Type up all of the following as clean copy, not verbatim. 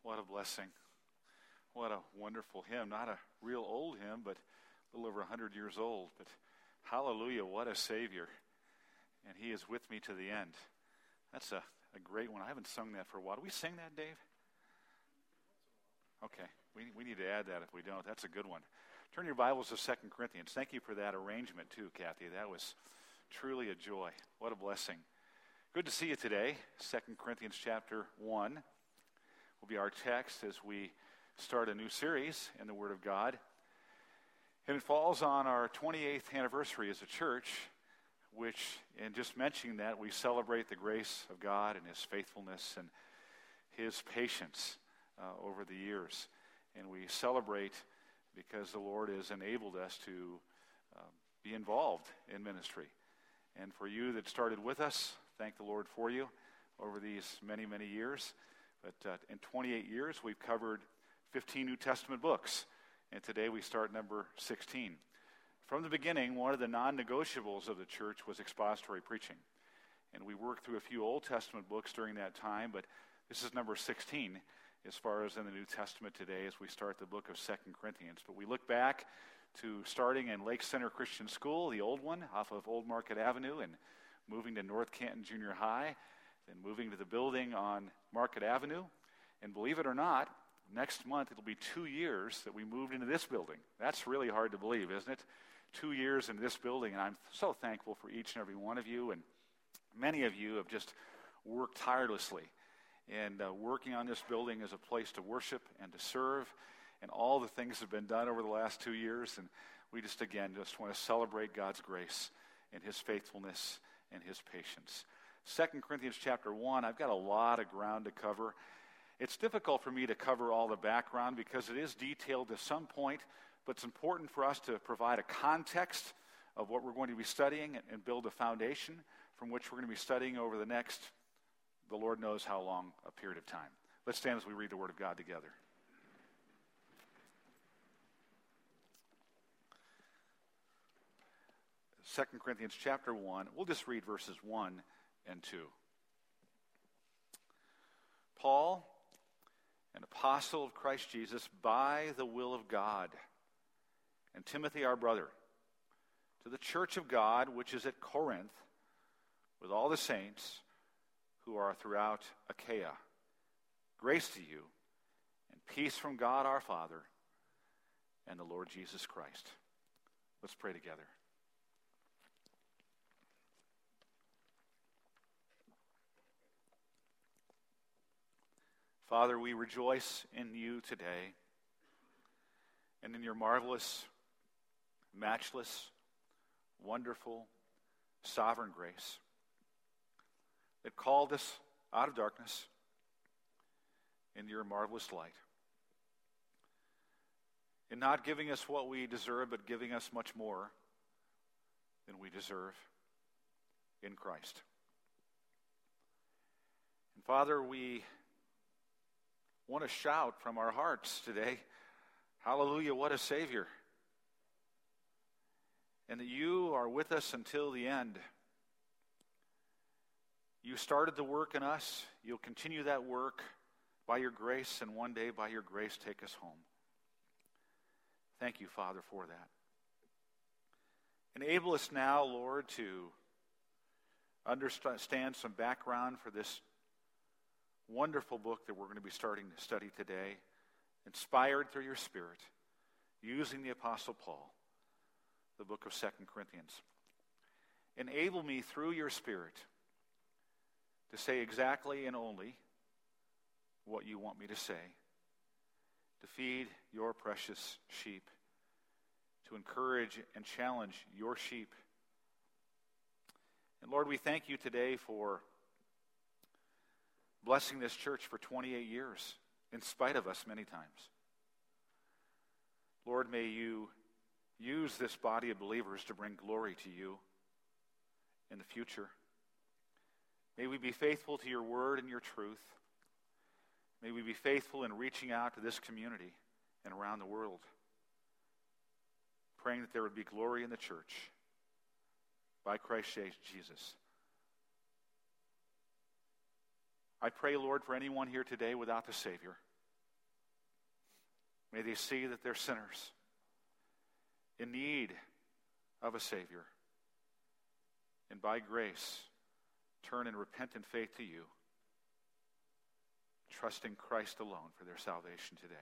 What a blessing. What a wonderful hymn. Not a real old hymn, but a little over 100 years old. But hallelujah, what a Savior. And he is with me to the end. That's a great one. I haven't sung that for a while. Do we sing that, Dave? Okay. We need to add that if we don't. That's a good one. Turn your Bibles to 2 Corinthians. Thank you for that arrangement too, Kathy. That was truly a joy. What a blessing. Good to see you today. 2 Corinthians chapter 1 will be our text as we start a new series in the Word of God. And it falls on our 28th anniversary as a church, which, in just mentioning that, we celebrate the grace of God and His faithfulness and His patience over the years. And we celebrate because the Lord has enabled us to be involved in ministry. And for you that started with us, thank the Lord for you over these many, many years. But in 28 years, we've covered 15 New Testament books. And today we start number 16. From the beginning, one of the non-negotiables of the church was expository preaching. And we worked through a few Old Testament books during that time, but this is number 16 as far as in the New Testament today as we start the book of 2 Corinthians. But we look back to starting in Lake Center Christian School, the old one, off of Old Market Avenue, and moving to North Canton Junior High, then moving to the building on Market Avenue. And believe it or not, next month it'll be 2 years that we moved into this building. That's really hard to believe, isn't it? 2 years in this building, and I'm so thankful for each and every one of you. And many of you have just worked tirelessly and working on this building as a place to worship and to serve, and all the things have been done over the last 2 years. And we just want to celebrate God's grace and His faithfulness and His patience. 2 Corinthians chapter 1, I've got a lot of ground to cover. It's difficult for me to cover all the background because it is detailed to some point, but it's important for us to provide a context of what we're going to be studying and build a foundation from which we're going to be studying over the next, the Lord knows how long, a period of time. Let's stand as we read the Word of God together. 2 Corinthians chapter 1, we'll just read verses 1 and 2. Paul, an apostle of Christ Jesus, by the will of God, and Timothy our brother, to the church of God which is at Corinth, with all the saints who are throughout Achaia. Grace to you, and peace from God our Father and the Lord Jesus Christ. Let's pray together. Father, we rejoice in you today and in your marvelous, matchless, wonderful, sovereign grace that called us out of darkness into your marvelous light. In not giving us what we deserve, but giving us much more than we deserve in Christ. And Father, we want to shout from our hearts today, hallelujah, what a Savior. And that you are with us until the end. You started the work in us. You'll continue that work by your grace, and one day by your grace take us home. Thank you, Father, for that. Enable us now, Lord, to understand some background for this wonderful book that we're going to be starting to study today, inspired through your Spirit, using the Apostle Paul, the book of 2 Corinthians. Enable me through your Spirit to say exactly and only what you want me to say, to feed your precious sheep, to encourage and challenge your sheep. And Lord, we thank you today for blessing this church for 28 years, in spite of us many times. Lord, may you use this body of believers to bring glory to you in the future. May we be faithful to your word and your truth. May we be faithful in reaching out to this community and around the world, praying that there would be glory in the church by Christ Jesus. I pray, Lord, for anyone here today without the Savior, May they see that they're sinners in need of a Savior, and by grace turn in repentant faith to you, trusting Christ alone for their salvation today.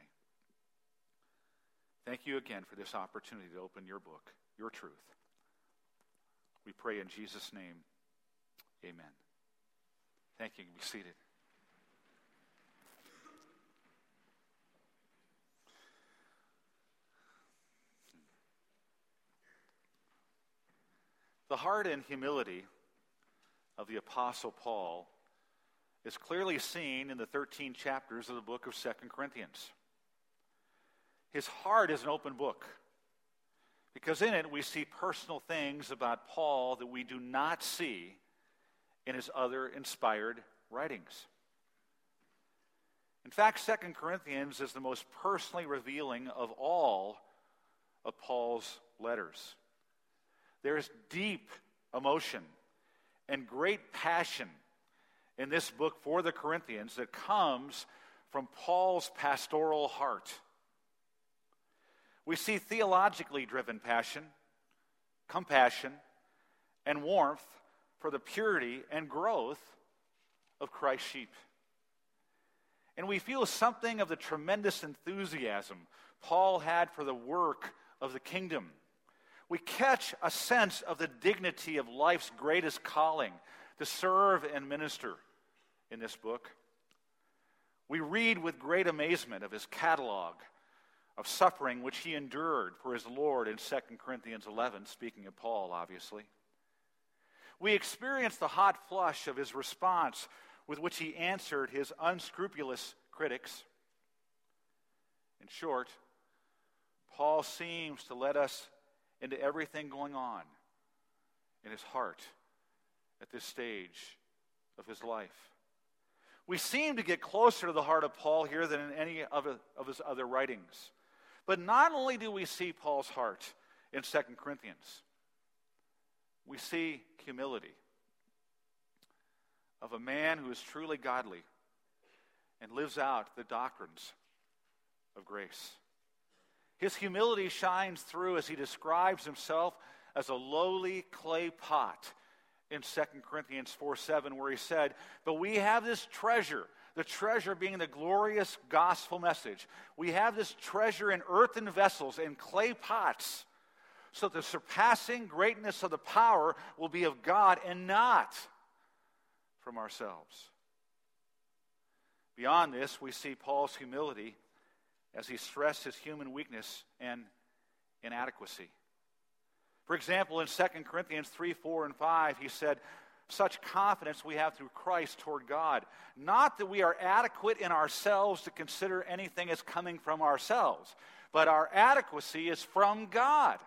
Thank you again for this opportunity to open your book, your truth. We pray in Jesus' name, amen. Thank you. You can be seated. The heart and humility of the Apostle Paul is clearly seen in the 13 chapters of the book of 2 Corinthians. His heart is an open book, because in it we see personal things about Paul that we do not see in his other inspired writings. In fact, 2 Corinthians is the most personally revealing of all of Paul's letters. There is deep emotion and great passion in this book for the Corinthians that comes from Paul's pastoral heart. We see theologically driven passion, compassion, and warmth for the purity and growth of Christ's sheep. And we feel something of the tremendous enthusiasm Paul had for the work of the kingdom. We catch a sense of the dignity of life's greatest calling to serve and minister in this book. We read with great amazement of his catalog of suffering which he endured for his Lord in 2 Corinthians 11, speaking of Paul, obviously. We experience the hot flush of his response with which he answered his unscrupulous critics. In short, Paul seems to let us into everything going on in his heart at this stage of his life. We seem to get closer to the heart of Paul here than in any of his other writings. But not only do we see Paul's heart in 2 Corinthians, we see humility of a man who is truly godly and lives out the doctrines of grace. His humility shines through as he describes himself as a lowly clay pot in 2 Corinthians 4:7, where he said, "But we have this treasure," the treasure being the glorious gospel message. "We have this treasure in earthen vessels, in clay pots, so that the surpassing greatness of the power will be of God and not from ourselves." Beyond this, we see Paul's humility as he stressed his human weakness and inadequacy. For example, in 2 Corinthians 3, 4, and 5, he said, "Such confidence we have through Christ toward God. Not that we are adequate in ourselves to consider anything as coming from ourselves, but our adequacy is from God."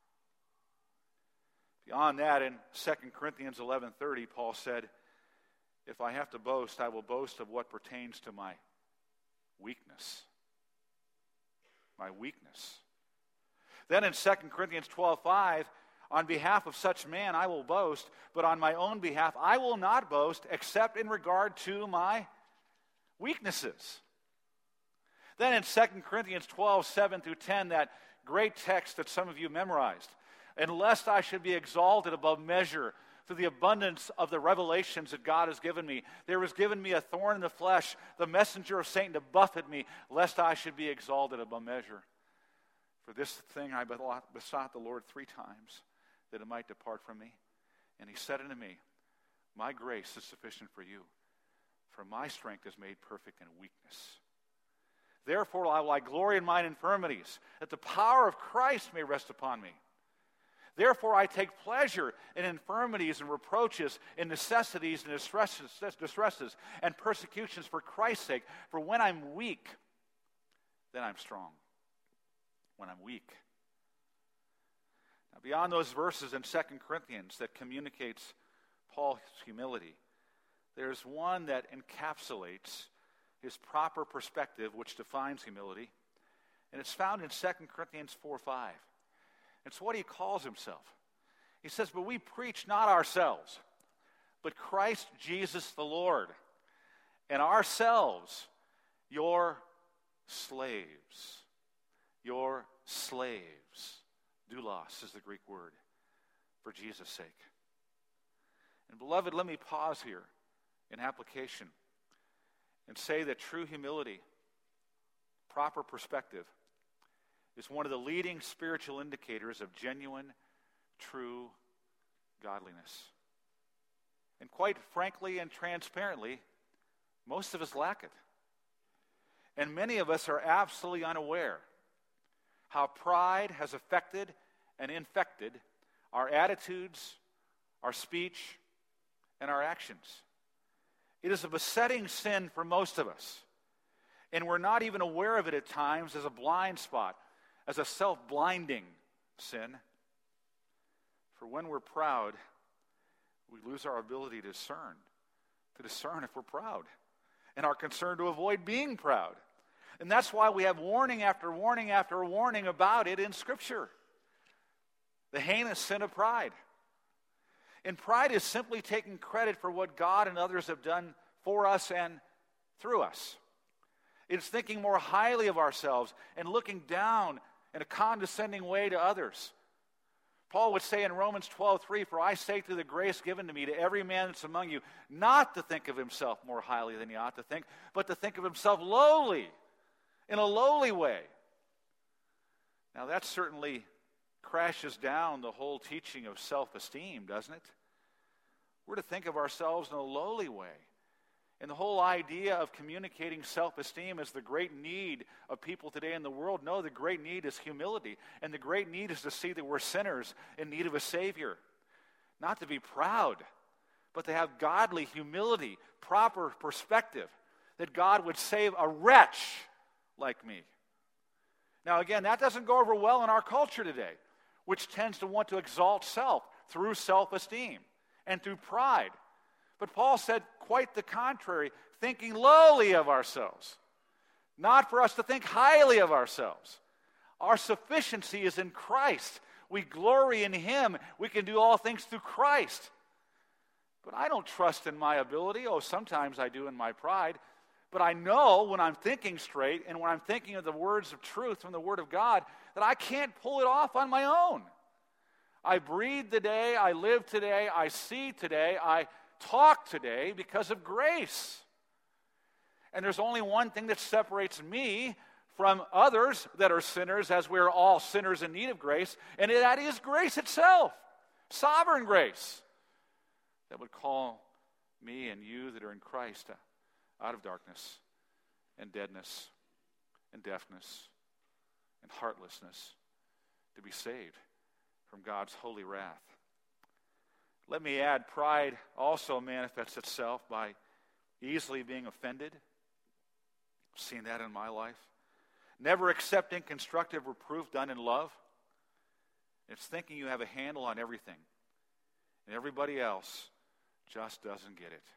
Beyond that, in 2 Corinthians 11:30, Paul said, "If I have to boast, I will boast of what pertains to my weakness." My weakness. Then in 2 Corinthians 12:5, "On behalf of such man I will boast, but on my own behalf I will not boast except in regard to my weaknesses." Then in 2 Corinthians 12:7 through 10, that great text that some of you memorized, "And lest I should be exalted above measure through the abundance of the revelations that God has given me, there was given me a thorn in the flesh, the messenger of Satan to buffet me, lest I should be exalted above measure. For this thing I besought the Lord 3 times, that it might depart from me. And he said unto me, My grace is sufficient for you, for my strength is made perfect in weakness. Therefore I glory in mine infirmities, that the power of Christ may rest upon me. Therefore I take pleasure in infirmities and reproaches, in necessities and distresses and persecutions for Christ's sake. For when I'm weak, then I'm strong." When I'm weak. Now, beyond those verses in 2 Corinthians that communicates Paul's humility, there's one that encapsulates his proper perspective, which defines humility. And it's found in 2 Corinthians 4:5. It's what he calls himself. He says, "But we preach not ourselves, but Christ Jesus the Lord, and ourselves your slaves your slaves. Doulos is the Greek word for Jesus' sake. And beloved, let me pause here in application and say that true humility, proper perspective, is one of the leading spiritual indicators of genuine, true godliness. And quite frankly and transparently, most of us lack it. And many of us are absolutely unaware how pride has affected and infected our attitudes, our speech, and our actions. It is a besetting sin for most of us, and we're not even aware of it at times as a blind spot, as a self-blinding sin. For when we're proud, we lose our ability to discern if we're proud, and are concerned to avoid being proud. And that's why we have warning after warning after warning about it in Scripture. The heinous sin of pride. And pride is simply taking credit for what God and others have done for us and through us. It's thinking more highly of ourselves and looking down in a condescending way to others. Paul would say in Romans 12:3, "For I say through the grace given to me to every man that's among you, not to think of himself more highly than he ought to think, but to think of himself lowly, in a lowly way." Now that certainly crashes down the whole teaching of self-esteem, doesn't it? We're to think of ourselves in a lowly way. And the whole idea of communicating self-esteem is the great need of people today in the world. No, the great need is humility. And the great need is to see that we're sinners in need of a Savior. Not to be proud, but to have godly humility, proper perspective, that God would save a wretch like me. Now again, that doesn't go over well in our culture today, which tends to want to exalt self through self-esteem and through pride. But Paul said quite the contrary, thinking lowly of ourselves. Not for us to think highly of ourselves. Our sufficiency is in Christ. We glory in Him. We can do all things through Christ. But I don't trust in my ability. Oh, sometimes I do in my pride. But I know when I'm thinking straight and when I'm thinking of the words of truth from the Word of God that I can't pull it off on my own. I breathe today, I live today, I see today, I talk today because of grace. And there's only one thing that separates me from others that are sinners, as we're all sinners in need of grace, and that is grace itself, sovereign grace, that would call me and you that are in Christ out of darkness and deadness and deafness and heartlessness to be saved from God's holy wrath. Let me add, pride also manifests itself by easily being offended. I've seen that in my life. Never accepting constructive reproof done in love. It's thinking you have a handle on everything, and everybody else just doesn't get it.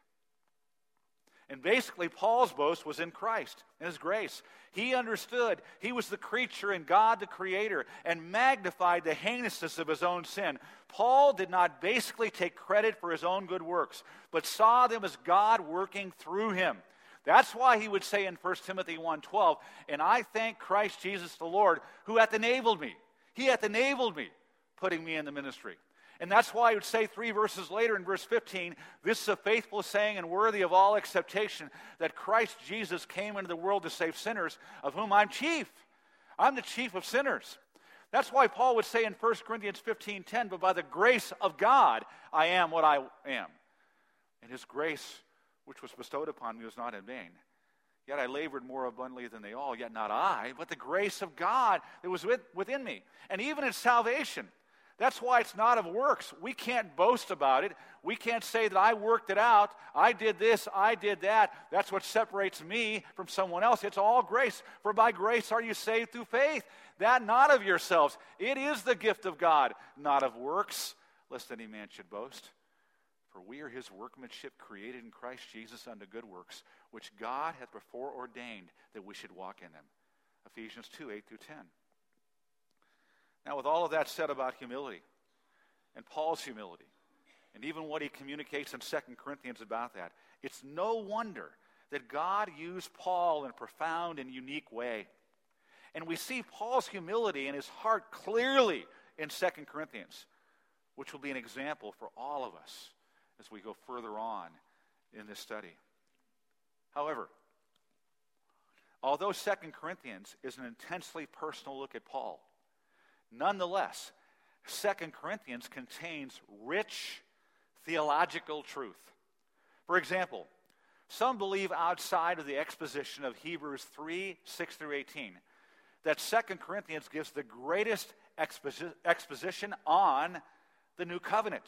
And basically, Paul's boast was in Christ and His grace. He understood he was the creature and God the Creator and magnified the heinousness of his own sin. Paul did not basically take credit for his own good works, but saw them as God working through him. That's why he would say in 1 Timothy 1:12, "And I thank Christ Jesus the Lord, who hath enabled me." He hath enabled me, putting me in the ministry. And that's why he would say 3 verses later in verse 15, "This is a faithful saying and worthy of all acceptation, that Christ Jesus came into the world to save sinners, of whom I'm chief." I'm the chief of sinners. That's why Paul would say in 1 Corinthians 15:10, "But by the grace of God, I am what I am. And His grace, which was bestowed upon me, was not in vain. Yet I labored more abundantly than they all, yet not I, but the grace of God that was within me." And even in salvation, that's why it's not of works. We can't boast about it. We can't say that I worked it out, I did this, I did that. That's what separates me from someone else. It's all grace. For by grace are you saved through faith, that not of yourselves. It is the gift of God, not of works, lest any man should boast. For we are His workmanship, created in Christ Jesus unto good works, which God hath before ordained that we should walk in them. Ephesians 2:8-10. Now, with all of that said about humility, and Paul's humility, and even what he communicates in 2 Corinthians about that, it's no wonder that God used Paul in a profound and unique way. And we see Paul's humility and his heart clearly in 2 Corinthians, which will be an example for all of us as we go further on in this study. However, although 2 Corinthians is an intensely personal look at Paul, nonetheless, 2 Corinthians contains rich theological truth. For example, some believe outside of the exposition of Hebrews 3, 6 through 18, that 2 Corinthians gives the greatest exposition on the new covenant.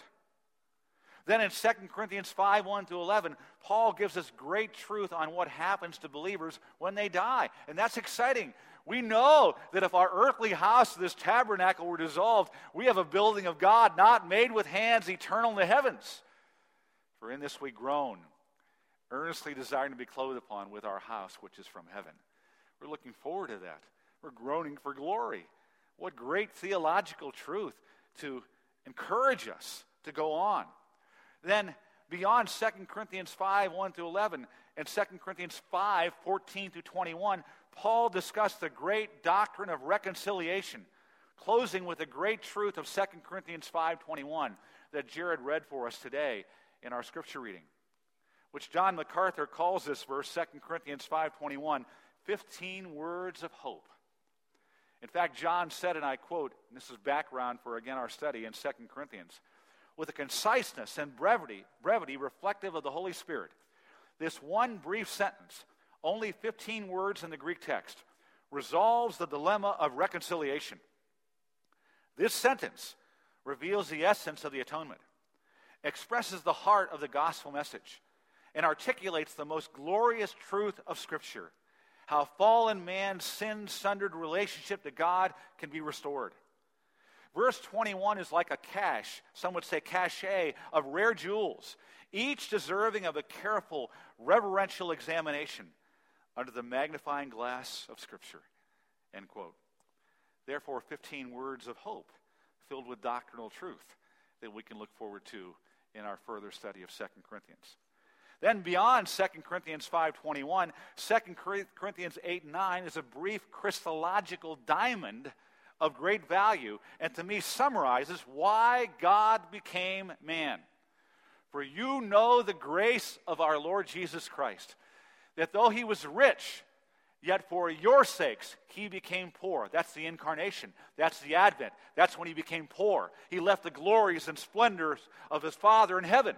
Then in 2 Corinthians 5, 1 through 11, Paul gives us great truth on what happens to believers when they die. And that's exciting. We know that if our earthly house, this tabernacle, were dissolved, we have a building of God not made with hands, eternal in the heavens. For in this we groan, earnestly desiring to be clothed upon with our house which is from heaven. We're looking forward to that. We're groaning for glory. What great theological truth to encourage us to go on. Then, beyond 2 Corinthians 5, 1 through 11, and 2 Corinthians 5, 14 through 21, Paul discussed the great doctrine of reconciliation, closing with the great truth of 2 Corinthians 5:21 that Jared read for us today in our scripture reading, which John MacArthur calls this verse, 2 Corinthians 5:21, 15 words of hope. In fact, John said, and I quote, and this is background for, again, our study in 2 Corinthians, with a conciseness and brevity reflective of the Holy Spirit, this one brief sentence, only 15 words in the Greek text, resolves the dilemma of reconciliation. This sentence reveals the essence of the atonement, expresses the heart of the gospel message, and articulates the most glorious truth of Scripture, how fallen man's sin-sundered relationship to God can be restored. Verse 21 is like a cache, some would say cachet, of rare jewels, each deserving of a careful, reverential examination under the magnifying glass of Scripture. End quote. Therefore, 15 words of hope filled with doctrinal truth that we can look forward to in our further study of 2 Corinthians. Then beyond 2 Corinthians 5:21, 2 Corinthians 8:9 is a brief Christological diamond of great value, and to me summarizes why God became man. For you know the grace of our Lord Jesus Christ, that though he was rich, yet for your sakes he became poor. That's the incarnation. That's the advent. That's when he became poor. He left the glories and splendors of his Father in heaven.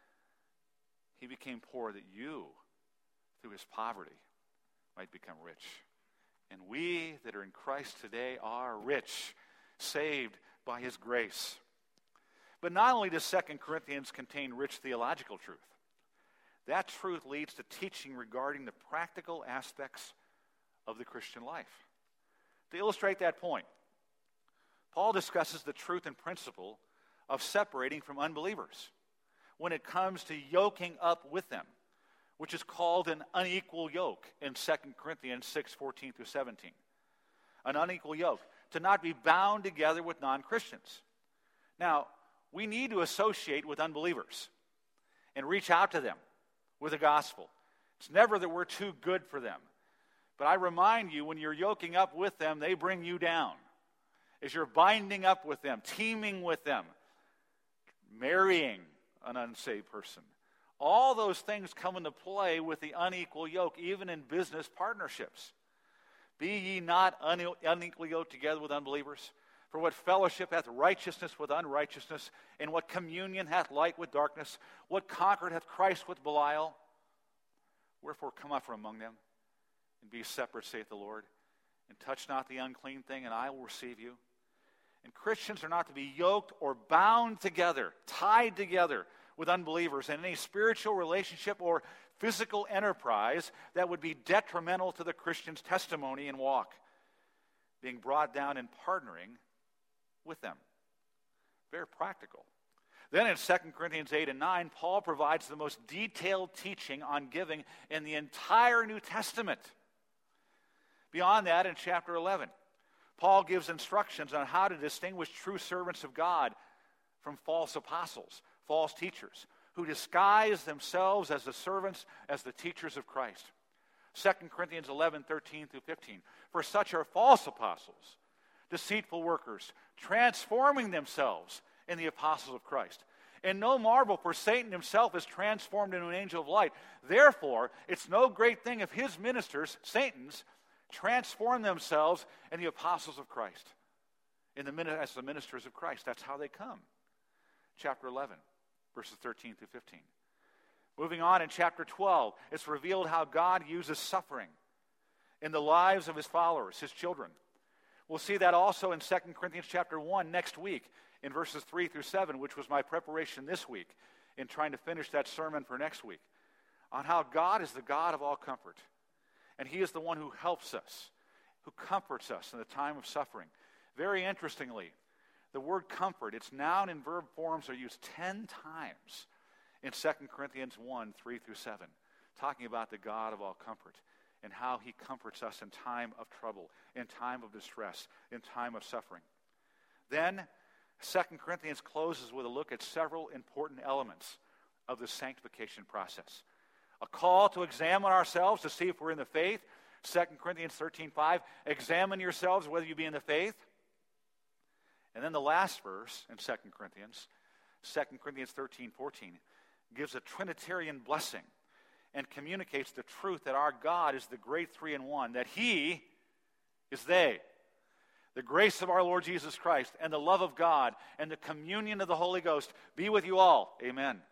He became poor that you, through his poverty, might become rich. And we that are in Christ today are rich, saved by his grace. But not only does 2 Corinthians contain rich theological truth, that truth leads to teaching regarding the practical aspects of the Christian life. To illustrate that point, Paul discusses the truth and principle of separating from unbelievers when it comes to yoking up with them, which is called an unequal yoke in 2 Corinthians 6:14 through 17. An unequal yoke, to not be bound together with non-Christians. Now, we need to associate with unbelievers and reach out to them with the gospel. It's never that we're too good for them. But I remind you, when you're yoking up with them, they bring you down. As you're binding up with them, teaming with them, marrying an unsaved person. All those things come into play with the unequal yoke, even in business partnerships. Be ye not unequally yoked together with unbelievers. For what fellowship hath righteousness with unrighteousness? And what communion hath light with darkness? What concord hath Christ with Belial? Wherefore come out from among them, and be separate, saith the Lord, and touch not the unclean thing, and I will receive you. And Christians are not to be yoked or bound together, tied together with unbelievers in any spiritual relationship or physical enterprise that would be detrimental to the Christian's testimony and walk, being brought down and partnering with them. Very practical. Then in 2 Corinthians 8 and 9, Paul provides the most detailed teaching on giving in the entire New Testament. Beyond that, in chapter 11, Paul gives instructions on how to distinguish true servants of God from false apostles, false teachers, who disguise themselves as the servants, as the teachers of Christ. 2 Corinthians 11:13 through 15. For such are false apostles, deceitful workers, transforming themselves in the apostles of Christ. And no marvel, for Satan himself is transformed into an angel of light. Therefore, it's no great thing if his ministers, Satan's, transform themselves in the apostles of Christ. As the ministers of Christ. That's how they come. Chapter 11, verses 13 through 15. Moving on in chapter 12, it's revealed how God uses suffering in the lives of his followers, his children. We'll see that also in 2 Corinthians chapter 1 next week in verses 3 through 7, which was my preparation this week in trying to finish that sermon for next week, on how God is the God of all comfort. And he is the one who helps us, who comforts us in the time of suffering. Very interestingly, the word comfort, its noun and verb forms are used 10 times in 2 Corinthians 1, 3 through 7, talking about the God of all comfort and how he comforts us in time of trouble, in time of distress, in time of suffering. Then, 2 Corinthians closes with a look at several important elements of the sanctification process. A call to examine ourselves to see if we're in the faith. 2 Corinthians 13:5, examine yourselves whether you be in the faith. And then the last verse in 2 Corinthians 13:14, gives a Trinitarian blessing and communicates the truth that our God is the great three in one, that he is they. The grace of our Lord Jesus Christ and the love of God and the communion of the Holy Ghost be with you all. Amen.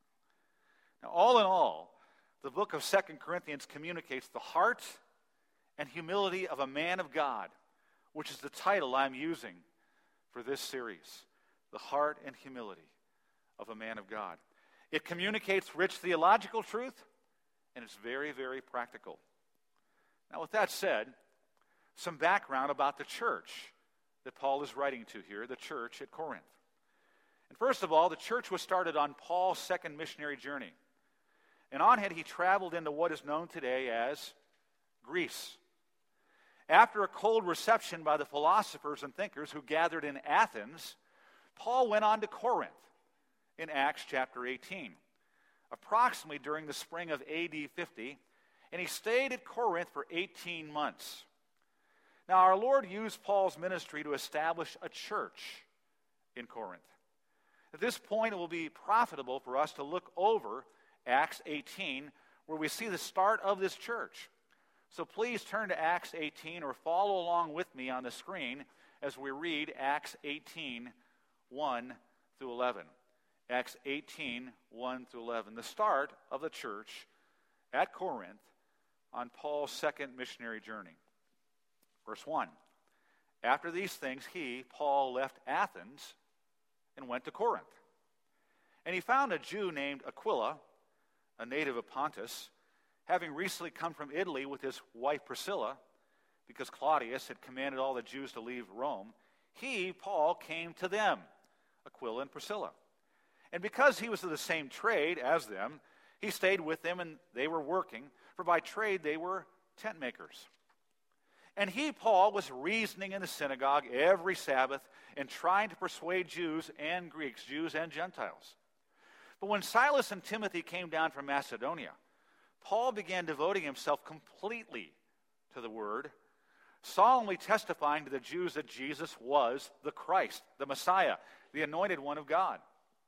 Now, all in all, the book of 2 Corinthians communicates the heart and humility of a man of God, which is the title I'm using for this series, The Heart and Humility of a Man of God. It communicates rich theological truth, and it's very, very practical. Now, with that said, some background about the church that Paul is writing to here, the church at Corinth. And first of all, the church was started on Paul's second missionary journey. And on it, he traveled into what is known today as Greece. After a cold reception by the philosophers and thinkers who gathered in Athens, Paul went on to Corinth in Acts chapter 18, approximately during the spring of AD 50, and he stayed at Corinth for 18 months. Now, our Lord used Paul's ministry to establish a church in Corinth. At this point, it will be profitable for us to look over Acts 18, where we see the start of this church. So please turn to Acts 18 or follow along with me on the screen as we read Acts 18, 1 through 11. Acts 18, 1 through 11. The start of the church at Corinth on Paul's second missionary journey. Verse 1. After these things, he, Paul, left Athens and went to Corinth. And he found a Jew named Aquila, a native of Pontus, having recently come from Italy with his wife Priscilla, because Claudius had commanded all the Jews to leave Rome. He, Paul, came to them, Aquila and Priscilla. And because he was of the same trade as them, he stayed with them, and they were working, for by trade they were tent makers. And he, Paul, was reasoning in the synagogue every Sabbath and trying to persuade Jews and Greeks, Jews and Gentiles. But when Silas and Timothy came down from Macedonia, Paul began devoting himself completely to the word, solemnly testifying to the Jews that Jesus was the Christ, the Messiah, the anointed one of God.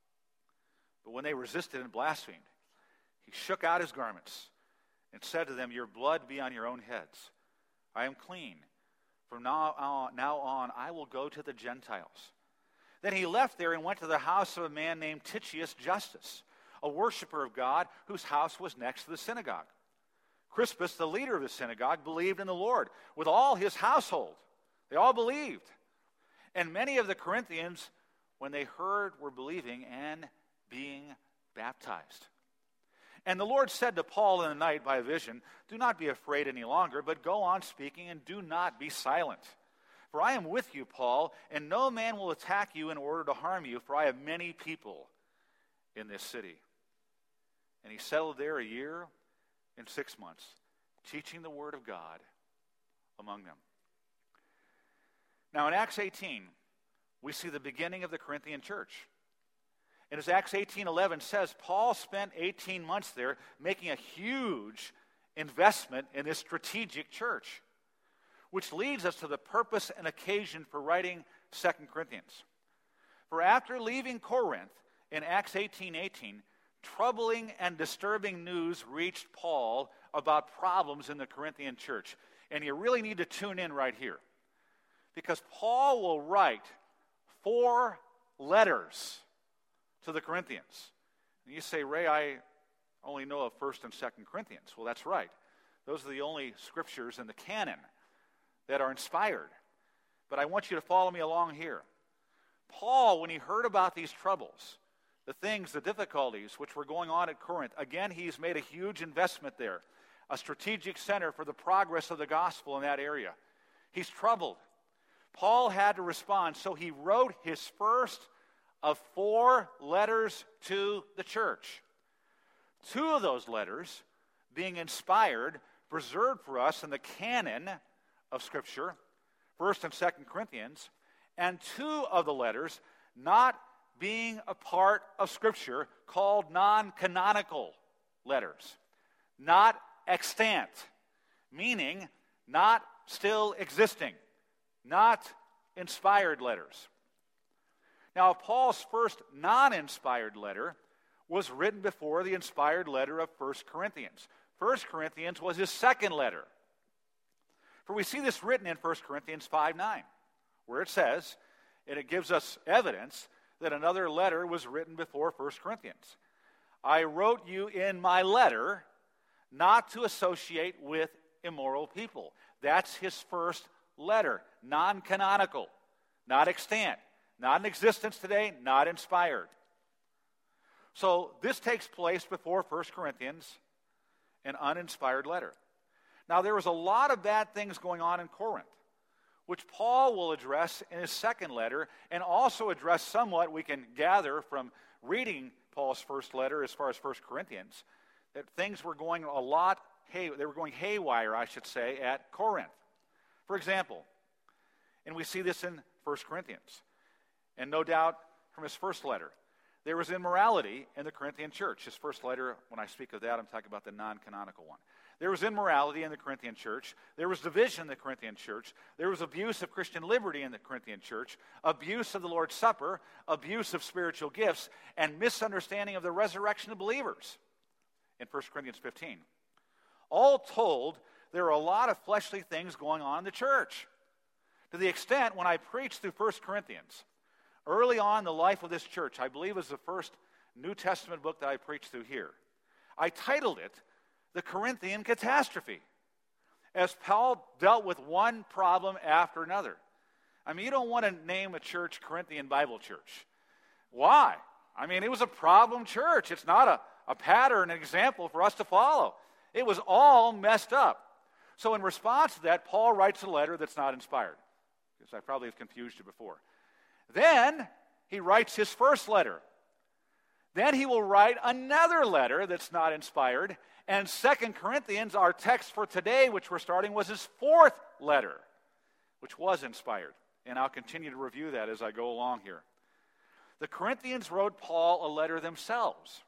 But when they resisted and blasphemed, he shook out his garments and said to them, "Your blood be on your own heads. I am clean. From now on, I will go to the Gentiles." Then he left there and went to the house of a man named Titius Justus, a worshiper of God, whose house was next to the synagogue. Crispus, the leader of the synagogue, believed in the Lord with all his household. They all believed. And many of the Corinthians, when they heard, were believing and being baptized. And the Lord said to Paul in the night by a vision, "Do not be afraid any longer, but go on speaking and do not be silent. For I am with you, Paul, and no man will attack you in order to harm you, for I have many people in this city." And he settled there a year and 6 months, teaching the word of God among them. Now in Acts 18, we see the beginning of the Corinthian church. And as Acts 18:11 says, Paul spent 18 months there making a huge investment in this strategic church, which leads us to the purpose and occasion for writing 2 Corinthians. For after leaving Corinth in Acts 18:18, troubling and disturbing news reached Paul about problems in the Corinthian church. And you really need to tune in right here, because Paul will write 4 letters to the Corinthians. And you say, Ray, I only know of 1st and 2nd Corinthians. Well, that's right. Those are the only scriptures in the canon that are inspired. But I want you to follow me along here. Paul, when he heard about these troubles, the things, the difficulties which were going on at Corinth, again, he's made a huge investment there, a strategic center for the progress of the gospel in that area. He's troubled. Paul had to respond, so he wrote his first of 4 letters to the church. 2 of those letters, being inspired, preserved for us in the canon of Scripture, 1st and 2nd Corinthians, and 2 of the letters not being a part of Scripture, called non-canonical letters, not extant, meaning not still existing, not inspired letters. Now, Paul's first non-inspired letter was written before the inspired letter of 1 Corinthians. 1 Corinthians was his second letter. For we see this written in 1 Corinthians 5:9, where it says, and it gives us evidence that another letter was written before 1 Corinthians. I wrote you in my letter not to associate with immoral people. That's his first letter, non-canonical, not extant, not in existence today, not inspired. So this takes place before 1 Corinthians, an uninspired letter. Now, there was a lot of bad things going on in Corinth, which Paul will address in his second letter, and also address somewhat, we can gather from reading Paul's first letter as far as 1 Corinthians, that things were going they were going haywire, I should say, at Corinth. For example, and we see this in 1 Corinthians, and no doubt from his first letter, there was immorality in the Corinthian church. His first letter, when I speak of that, I'm talking about the non-canonical one. There was immorality in the Corinthian church. There was division in the Corinthian church. There was abuse of Christian liberty in the Corinthian church, abuse of the Lord's Supper, abuse of spiritual gifts, and misunderstanding of the resurrection of believers in 1 Corinthians 15. All told, there are a lot of fleshly things going on in the church, to the extent when I preached through 1 Corinthians, early on in the life of this church, I believe it was the first New Testament book that I preached through here, I titled it, The Corinthian Catastrophe, as Paul dealt with one problem after another. I mean, you don't want to name a church Corinthian Bible Church. Why? I mean, it was a problem church. It's not a pattern, an example for us to follow. It was all messed up. So in response to that, Paul writes a letter that's not inspired, because I probably have confused you before. Then he writes his first letter. Then he will write another letter that's not inspired. And 2 Corinthians, our text for today, which we're starting, was his fourth letter, which was inspired. And I'll continue to review that as I go along here. The Corinthians wrote Paul a letter themselves,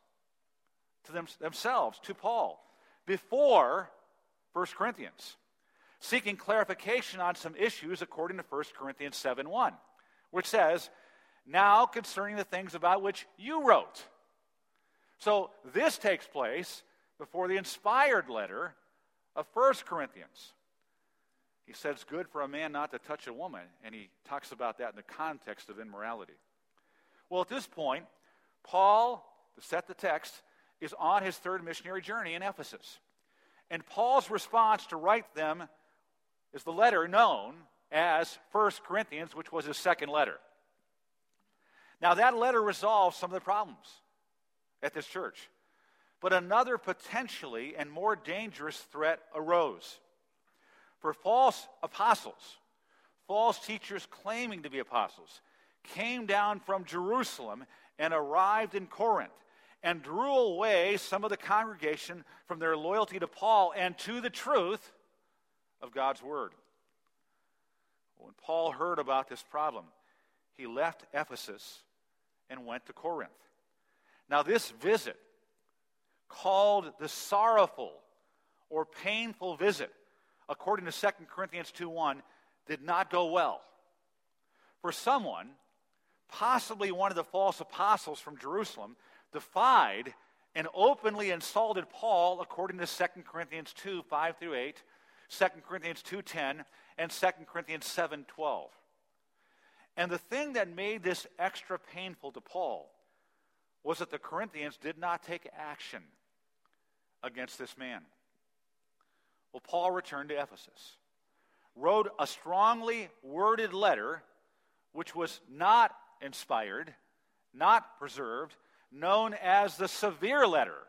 to Paul, before 1 Corinthians, seeking clarification on some issues according to 1 Corinthians 7:1, which says, now concerning the things about which you wrote. So this takes place before the inspired letter of 1 Corinthians. He says it's good for a man not to touch a woman, and he talks about that in the context of immorality. Well, at this point, Paul, to set the text, is on his third missionary journey in Ephesus. And Paul's response to write them is the letter known as 1 Corinthians, which was his second letter. Now, that letter resolved some of the problems at this church. But another potentially and more dangerous threat arose. For false apostles, false teachers claiming to be apostles, came down from Jerusalem and arrived in Corinth and drew away some of the congregation from their loyalty to Paul and to the truth of God's word. When Paul heard about this problem, he left Ephesus and went to Corinth. Now, this visit, called the sorrowful or painful visit, according to 2 Corinthians 2:1, did not go well. For someone, possibly one of the false apostles from Jerusalem, defied and openly insulted Paul, according to 2 Corinthians 2:5-8, 2 Corinthians 2:10, and 2 Corinthians 7:12. And the thing that made this extra painful to Paul was that the Corinthians did not take action against this man. Well, Paul returned to Ephesus, wrote a strongly worded letter, which was not inspired, not preserved, known as the severe letter.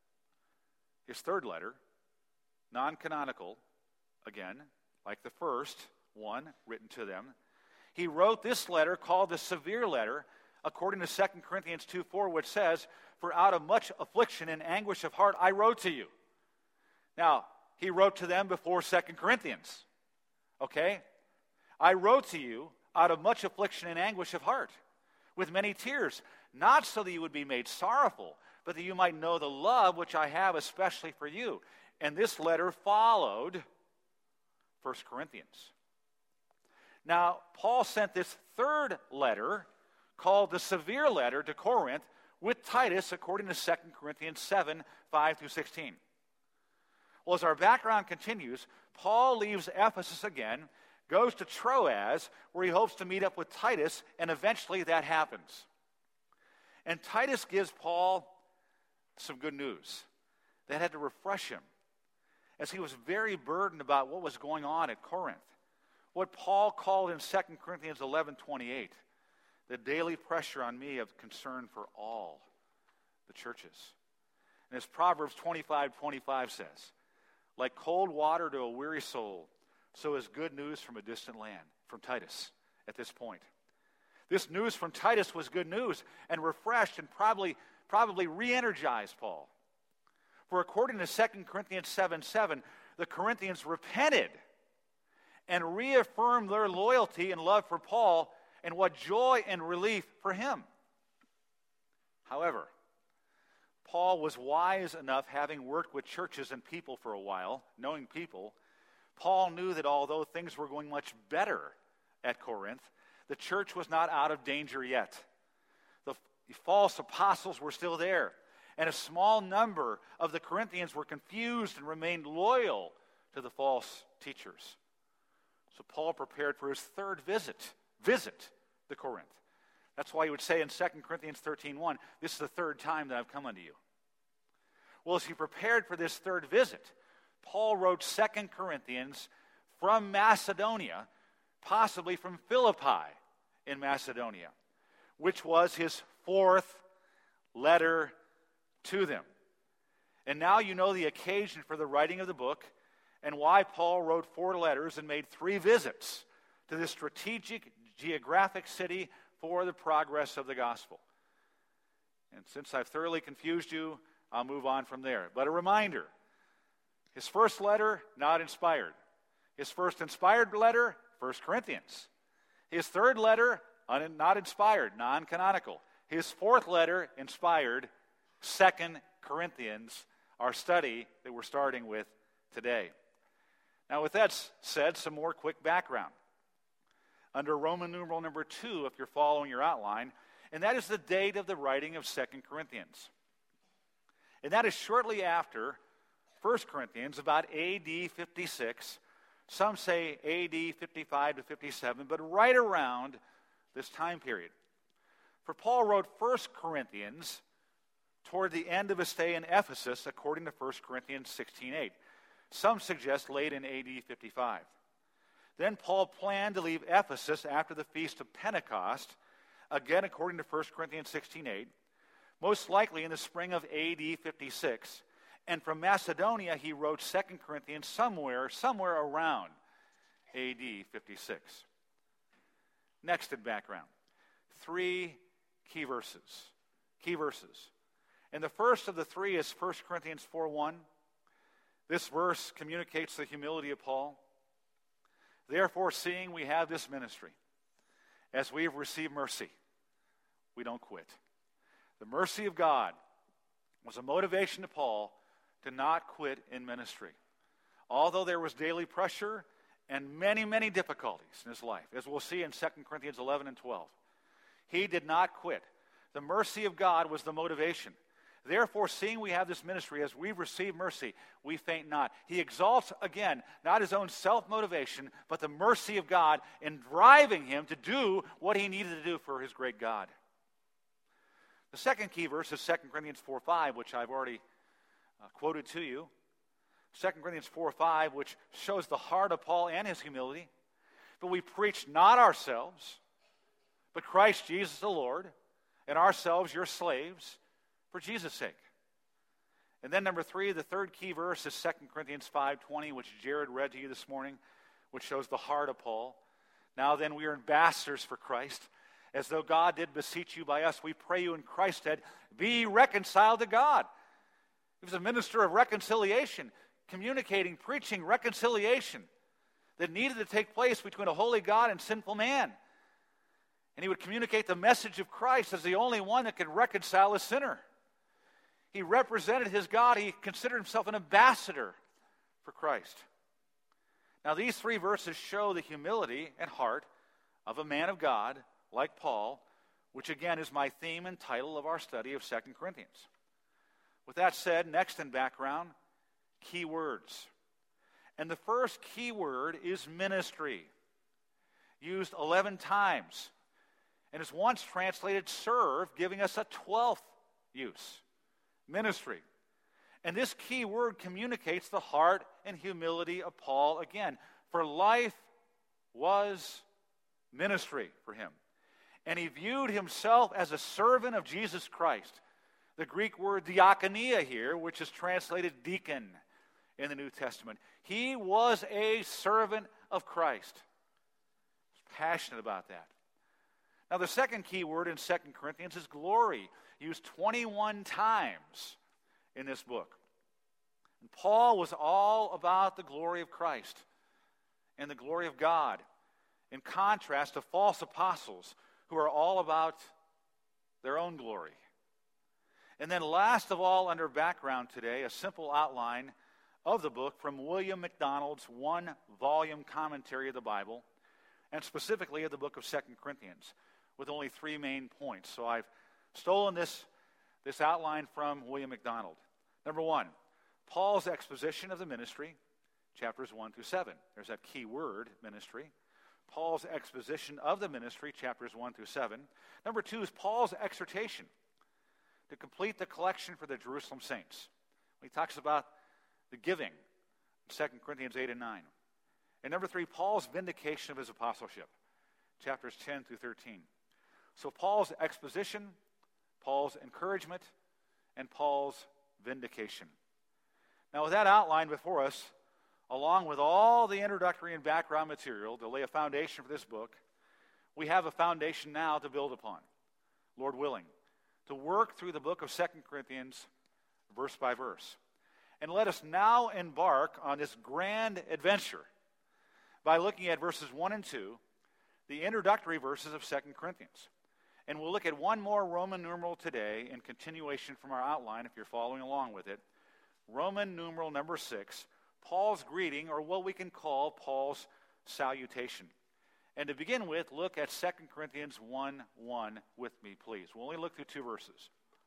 His third letter, non-canonical, again, like the first one written to them. He wrote this letter called the severe letter, according to 2 Corinthians 2:4, which says, "For out of much affliction and anguish of heart I wrote to you." Now, he wrote to them before 2 Corinthians. Okay? "I wrote to you out of much affliction and anguish of heart, with many tears, not so that you would be made sorrowful, but that you might know the love which I have especially for you." And this letter followed 1 Corinthians. Now, Paul sent this third letter, called the severe letter, to Corinth with Titus, according to 2 Corinthians 7:5-16. Well, as our background continues, Paul leaves Ephesus again, goes to Troas, where he hopes to meet up with Titus, and eventually that happens. And Titus gives Paul some good news that had to refresh him, as he was very burdened about what was going on at Corinth. What Paul called in 2 Corinthians 11:28, the daily pressure on me of concern for all the churches. And as Proverbs 25:25 says, "Like cold water to a weary soul, so is good news from a distant land," from Titus at this point. This news from Titus was good news and refreshed and probably re-energized Paul. For according to 2 Corinthians 7:7, the Corinthians repented and reaffirmed their loyalty and love for Paul, and what joy and relief for him. However, Paul was wise enough, having worked with churches and people for a while, knowing people, Paul knew that although things were going much better at Corinth, the church was not out of danger yet. The false apostles were still there, and a small number of the Corinthians were confused and remained loyal to the false teachers. So Paul prepared for his third visit to Corinth. That's why he would say in 2 Corinthians 13:1, "This is the third time that I've come unto you." Well, as he prepared for this third visit, Paul wrote 2 Corinthians from Macedonia, possibly from Philippi in Macedonia, which was his fourth letter to them. And now you know the occasion for the writing of the book, and why Paul wrote 4 letters and made 3 visits to this strategic geographic city for the progress of the gospel. And since I've thoroughly confused you, I'll move on from there. But a reminder, his first letter, not inspired. His first inspired letter, 1 Corinthians. His third letter, not inspired, non-canonical. His fourth letter, inspired, 2 Corinthians, our study that we're starting with today. Now, with that said, some more quick background. Under Roman numeral number 2, if you're following your outline, and that is the date of the writing of 2 Corinthians. And that is shortly after 1 Corinthians, about A.D. 56. Some say A.D. 55 to 57, but right around this time period. For Paul wrote 1 Corinthians toward the end of his stay in Ephesus, according to 1 Corinthians 16:8. Some suggest late in A.D. 55. Then Paul planned to leave Ephesus after the Feast of Pentecost, again according to 1 Corinthians 16:8, most likely in the spring of A.D. 56. And from Macedonia he wrote 2 Corinthians somewhere around A.D. 56. Next in background, 3 key verses. And the first of the 3 is 1 Corinthians 4:1. This verse communicates the humility of Paul. "Therefore, seeing we have this ministry, as we have received mercy, we don't quit." The mercy of God was a motivation to Paul to not quit in ministry. although there was daily pressure and many, many difficulties in his life, as we'll see in 2 Corinthians 11 and 12, he did not quit. The mercy of God was the motivation. Therefore, seeing we have this ministry, as we've received mercy, we faint not. He exalts, again, not his own self-motivation, but the mercy of God in driving him to do what he needed to do for his great God. The second key verse is 2 Corinthians 4:5, which I've already quoted to you. 2 Corinthians 4:5, which shows the heart of Paul and his humility. But we preach not ourselves, but Christ Jesus the Lord, and ourselves your slaves, for Jesus' sake. And then number 3, the third key verse is 2 Corinthians 5:20, which Jared read to you this morning, which shows the heart of Paul. Now then, we are ambassadors for Christ, as though God did beseech you by us. We pray you in Christ's stead, be reconciled to God. He was a minister of reconciliation, communicating, preaching reconciliation that needed to take place between a holy God and sinful man. And he would communicate the message of Christ as the only one that could reconcile a sinner. He represented his God. He considered himself an ambassador for Christ. Now, these 3 verses show the humility and heart of a man of God like Paul, which again is my theme and title of our study of 2 Corinthians. With that said, next in background, key words. And the first key word is ministry, used 11 times. And is once translated serve, giving us a 12th use. Ministry. And this key word communicates the heart and humility of Paul again. For life was ministry for him. And he viewed himself as a servant of Jesus Christ. The Greek word diakonia here, which is translated deacon in the New Testament. He was a servant of Christ. He was passionate about that. Now, the second key word in 2 Corinthians is glory, used 21 times in this book. And Paul was all about the glory of Christ and the glory of God, in contrast to false apostles who are all about their own glory. And then last of all, under background today, a simple outline of the book from William MacDonald's 1-volume commentary of the Bible, and specifically of the book of 2 Corinthians, with only 3 main points. So I've stolen this outline from William MacDonald. Number 1, Paul's exposition of the ministry, chapters 1 through 7. There's that key word, ministry. Paul's exposition of the ministry, chapters 1 through 7. Number 2 is Paul's exhortation to complete the collection for the Jerusalem saints. He talks about the giving in 2 Corinthians 8 and 9. And number 3, Paul's vindication of his apostleship, chapters 10 through 13. So Paul's exposition, Paul's encouragement, and Paul's vindication. Now, with that outline before us, along with all the introductory and background material to lay a foundation for this book, we have a foundation now to build upon, Lord willing, to work through the book of 2 Corinthians verse by verse. And let us now embark on this grand adventure by looking at verses 1 and 2, the introductory verses of 2 Corinthians. And we'll look at one more Roman numeral today in continuation from our outline, if you're following along with it. Roman numeral number 6, Paul's greeting, or what we can call Paul's salutation. And to begin with, look at 2 Corinthians 1:1 with me, please. We'll only look through 2 verses.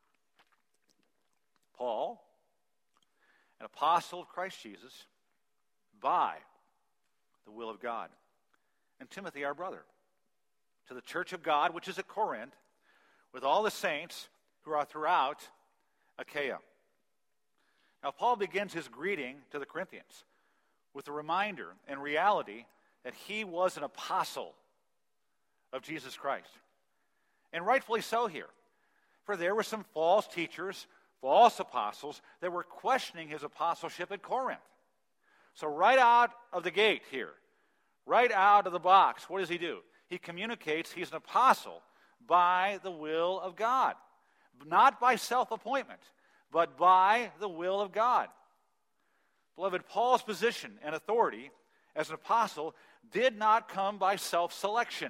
Paul, an apostle of Christ Jesus, by the will of God, and Timothy, our brother, to the church of God, which is at Corinth, with all the saints who are throughout Achaia. Now, Paul begins his greeting to the Corinthians with a reminder and reality that he was an apostle of Jesus Christ. And rightfully so here, for there were some false teachers, false apostles, that were questioning his apostleship at Corinth. So right out of the gate here, right out of the box, what does he do? He communicates he's an apostle by the will of God. Not by self-appointment, but by the will of God. Beloved, Paul's position and authority as an apostle did not come by self-selection,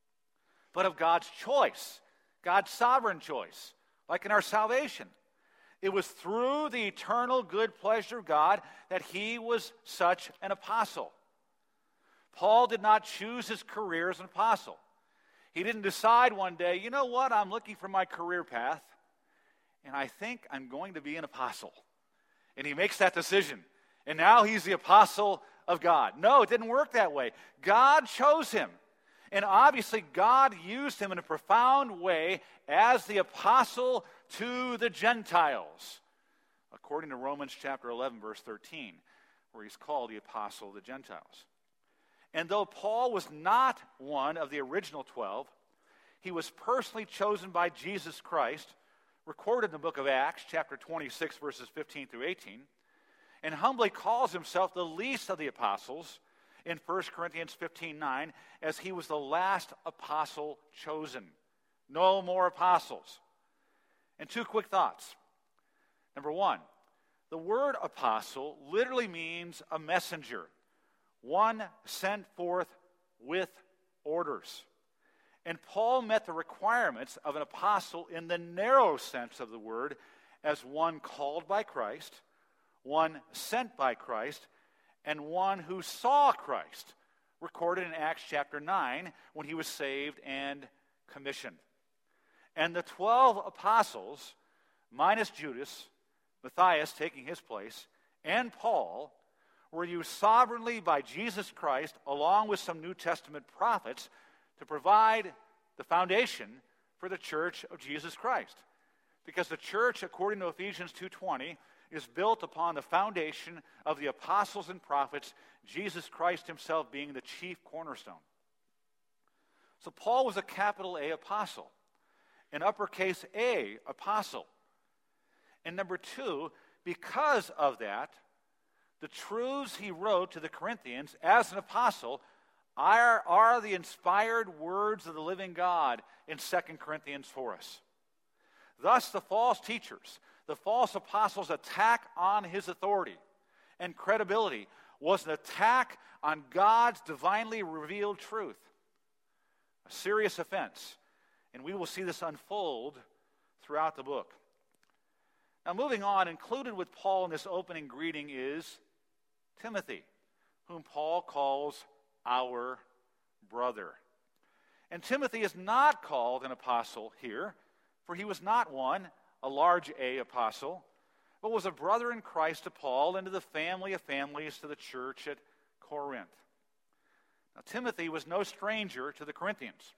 but of God's choice, God's sovereign choice, like in our salvation. It was through the eternal good pleasure of God that he was such an apostle. Paul did not choose his career as an apostle. He didn't decide one day, you know what, I'm looking for my career path, and I think I'm going to be an apostle. And he makes that decision. And now he's the apostle of God. No, it didn't work that way. God chose him. And obviously God used him in a profound way as the apostle to the Gentiles, according to Romans chapter 11, verse 13, where he's called the apostle of the Gentiles. And though Paul was not one of the original 12, he was personally chosen by Jesus Christ, recorded in the book of Acts, chapter 26, verses 15 through 18, and humbly calls himself the least of the apostles in 1 Corinthians 15:9, as he was the last apostle chosen. No more apostles. And two quick thoughts. Number one, the word apostle literally means a messenger, one sent forth with orders. And Paul met the requirements of an apostle in the narrow sense of the word as one called by Christ, one sent by Christ, and one who saw Christ, recorded in Acts chapter 9 when he was saved and commissioned. And the 12 apostles, minus Judas, Matthias taking his place, and Paul, were used sovereignly by Jesus Christ, along with some New Testament prophets, to provide the foundation for the church of Jesus Christ. Because the church, according to Ephesians 2:20, is built upon the foundation of the apostles and prophets, Jesus Christ himself being the chief cornerstone. So Paul was a capital A apostle, an uppercase A apostle. And number two, because of that, the truths he wrote to the Corinthians as an apostle are the inspired words of the living God in 2 Corinthians for us. Thus, the false teachers, the false apostles' attack on his authority and credibility was an attack on God's divinely revealed truth. A serious offense. And we will see this unfold throughout the book. Now, moving on, included with Paul in this opening greeting is Timothy, whom Paul calls our brother. And Timothy is not called an apostle here, for he was not one, a large A apostle, but was a brother in Christ to Paul and to the family of families to the church at Corinth. Now, Timothy was no stranger to the Corinthians,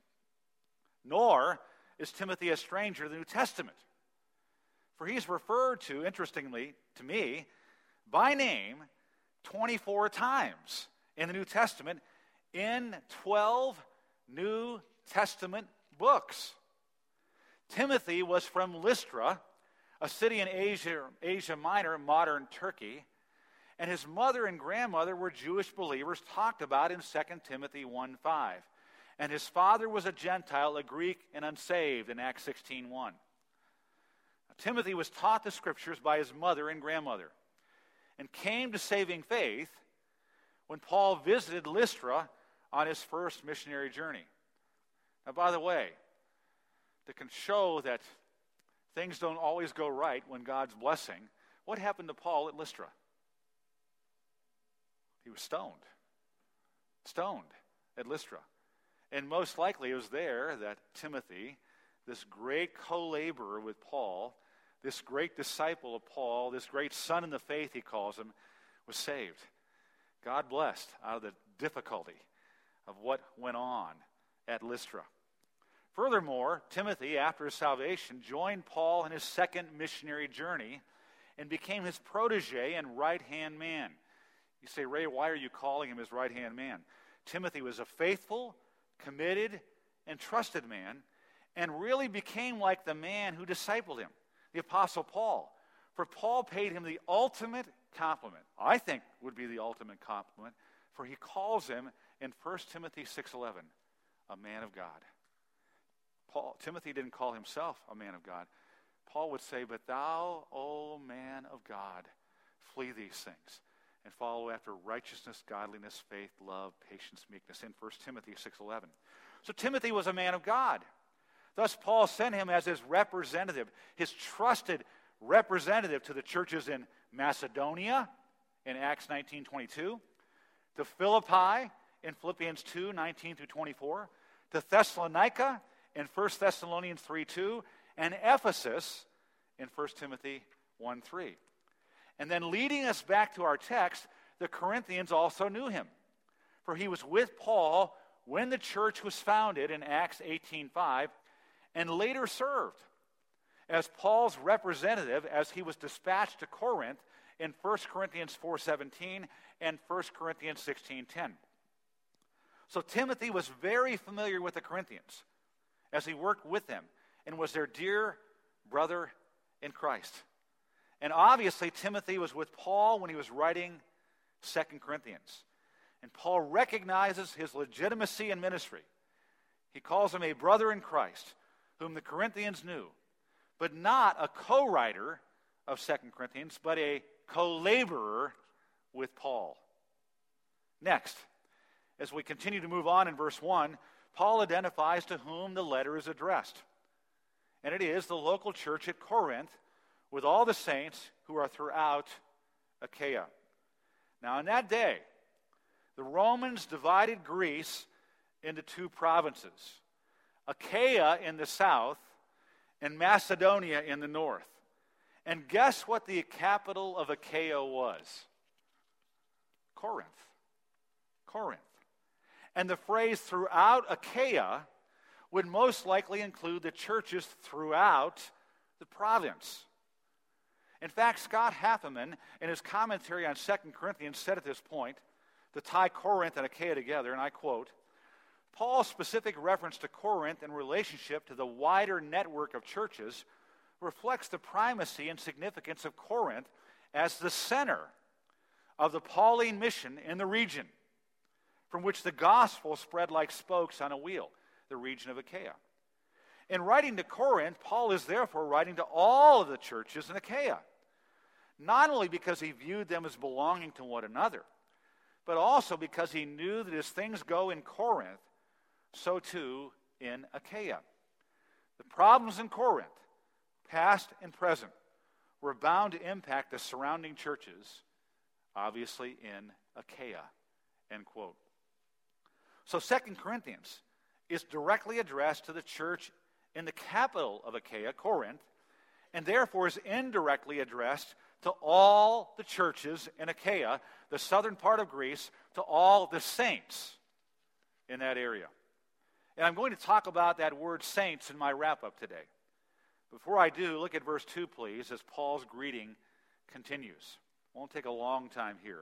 nor is Timothy a stranger to the New Testament. For he's referred to, interestingly to me, by name 24 times in the New Testament in 12 New Testament books. Timothy was from Lystra, a city in Asia Minor, modern Turkey, and his mother and grandmother were Jewish believers talked about in 2 Timothy 1:5. And his father was a Gentile, a Greek, and unsaved in Acts 16:1. Timothy was taught the Scriptures by his mother and grandmother and came to saving faith when Paul visited Lystra on his first missionary journey. Now, by the way, that can show that things don't always go right when God's blessing, what happened to Paul at Lystra? He was stoned. Stoned at Lystra. And most likely it was there that Timothy, this great co-laborer with Paul, this great disciple of Paul, this great son in the faith, he calls him, was saved. God blessed out of the difficulty of what went on at Lystra. Furthermore, Timothy, after his salvation, joined Paul in his second missionary journey and became his protege and right-hand man. You say, Ray, why are you calling him his right-hand man? Timothy was a faithful, committed, and trusted man, and really became like the man who discipled him, the Apostle Paul. For Paul paid him the ultimate compliment, I think would be the ultimate compliment, for he calls him in 1 Timothy 6:11, a man of God. Timothy didn't call himself a man of God. Paul would say, but thou, O man of God, flee these things and follow after righteousness, godliness, faith, love, patience, meekness, in 1 Timothy 6:11. So Timothy was a man of God. Thus Paul sent him as his representative, his trusted representative to the churches in Macedonia in Acts 19:22, to Philippi in Philippians 2:19 through 24, to Thessalonica in 1 Thessalonians 3:2, and Ephesus in 1 Timothy 1:3. And then leading us back to our text, the Corinthians also knew him, for he was with Paul when the church was founded in Acts 18:5, and later served as Paul's representative as he was dispatched to Corinth in 1 Corinthians 4:17 and 1 Corinthians 16:10. So Timothy was very familiar with the Corinthians as he worked with them and was their dear brother in Christ. And obviously Timothy was with Paul when he was writing 2 Corinthians. And Paul recognizes his legitimacy in ministry. He calls him a brother in Christ, whom the Corinthians knew, but not a co-writer of 2 Corinthians, but a co-laborer with Paul. Next, as we continue to move on in verse 1, Paul identifies to whom the letter is addressed. And it is the local church at Corinth with all the saints who are throughout Achaia. Now, in that day, the Romans divided Greece into two provinces, Achaia in the south and Macedonia in the north. And guess what the capital of Achaia was? Corinth. Corinth. And the phrase throughout Achaia would most likely include the churches throughout the province. In fact, Scott Hafeman, in his commentary on 2 Corinthians, said at this point, to tie Corinth and Achaia together, and I quote, Paul's specific reference to Corinth in relationship to the wider network of churches reflects the primacy and significance of Corinth as the center of the Pauline mission in the region, from which the gospel spread like spokes on a wheel, the region of Achaia. In writing to Corinth, Paul is therefore writing to all of the churches in Achaia, not only because he viewed them as belonging to one another, but also because he knew that as things go in Corinth, so too in Achaia. The problems in Corinth, past and present, were bound to impact the surrounding churches, obviously in Achaia, end quote. So 2 Corinthians is directly addressed to the church in the capital of Achaia, Corinth, and therefore is indirectly addressed to all the churches in Achaia, the southern part of Greece, to all the saints in that area. And I'm going to talk about that word saints in my wrap-up today. Before I do, look at verse 2, please, as Paul's greeting continues. Won't take a long time here.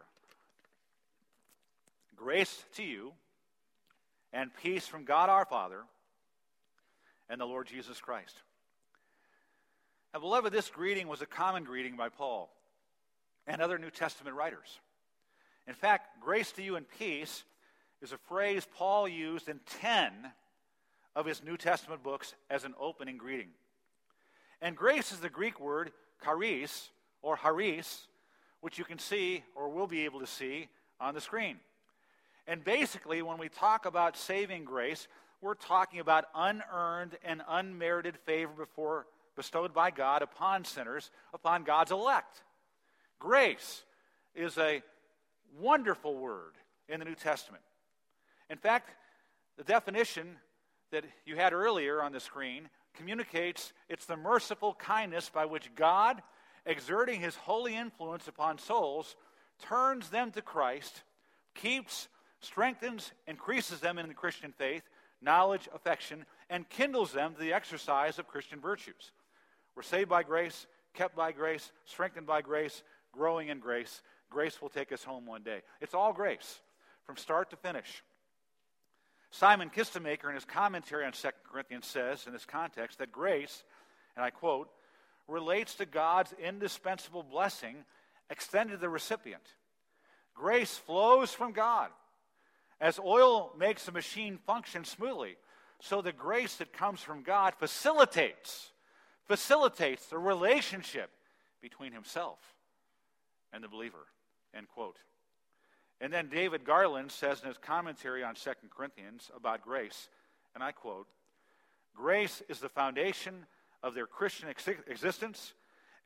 Grace to you and peace from God our Father and the Lord Jesus Christ. Now, beloved, this greeting was a common greeting by Paul and other New Testament writers. In fact, grace to you and peace is a phrase Paul used in 10 of his New Testament books as an opening greeting. And grace is the Greek word charis, or haris, which you can see or will be able to see on the screen. And basically, when we talk about saving grace, we're talking about unearned and unmerited favor bestowed by God upon sinners, upon God's elect. Grace is a wonderful word in the New Testament. In fact, the definition that you had earlier on the screen communicates it's the merciful kindness by which God, exerting his holy influence upon souls, turns them to Christ, keeps, strengthens, increases them in the Christian faith, knowledge, affection, and kindles them to the exercise of Christian virtues. We're saved by grace, kept by grace, strengthened by grace, growing in grace. Grace will take us home one day. It's all grace, from start to finish. Simon Kistemaker, in his commentary on 2 Corinthians, says in this context that grace, and I quote, relates to God's indispensable blessing extended to the recipient. Grace flows from God. As oil makes a machine function smoothly, so the grace that comes from God facilitates the relationship between himself and the believer, end quote. And then David Garland says in his commentary on 2 Corinthians about grace, and I quote, grace is the foundation of their Christian existence,